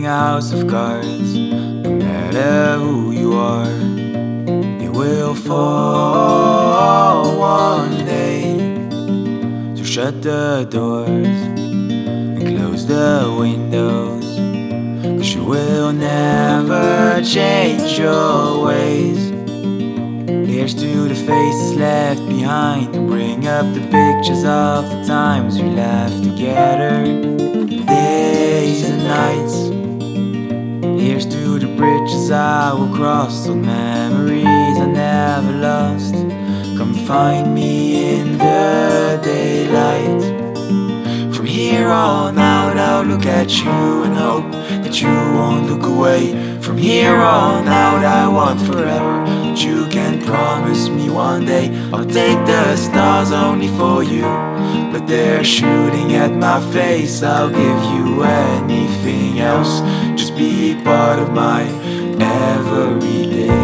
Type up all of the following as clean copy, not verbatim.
a house of cards. No matter who you are, it will fall one day. So shut the doors and close the windows, 'cause you will never change your ways. Here's to the faces left behind, and bring up the pictures of the times we laughed together, days and nights. Here's to the bridges I will cross, old memories I never lost. Come find me in the daylight. From here on out, I'll look at you and hope that you won't look away. From here on out, I want forever, but you can promise me one day I'll take the stars only for you. But they're shooting at my face, I'll give you anything else. Just be part of my everyday.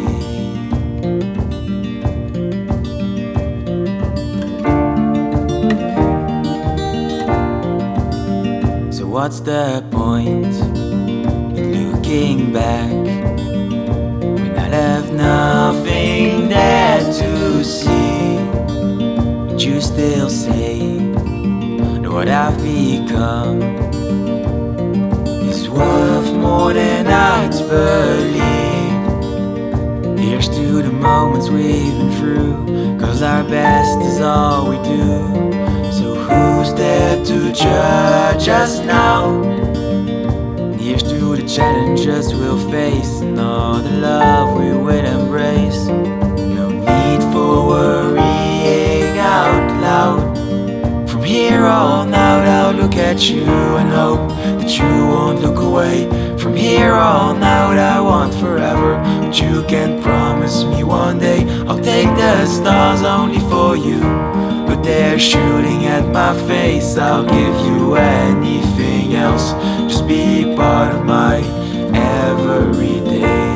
So what's the point in looking back when I left nothing there to see? But you still say that what I've become is worth more than I'd believe. Here's to the moments we've been through, 'cause our best is all we do. So who's there to judge us now? Here's to the challenges we'll face, and all the love we will embrace. No need for worrying out loud. From here on out, I'll look at you and hope that you won't look away. From here on out, I want forever, but you can promise me one day I'll take the stars only for you. But they're shooting at my face, I'll give you anything else. Just be part of my everyday.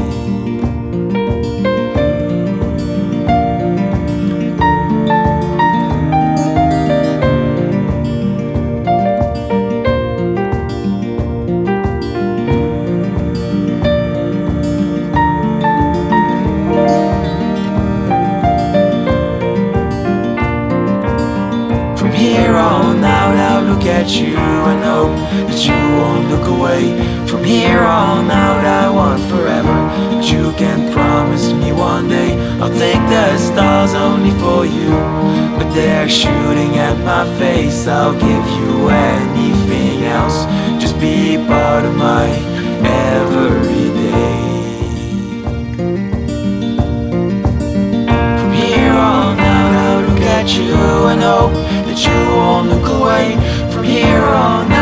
At you and hope that you won't look away. From here on out, I want forever, but you can promise me one day I'll take the stars only for you. But they're shooting at my face, I'll give you anything else. Just be part of my everyday. From here on out, I'll look at you and hope that you won't look away. From here on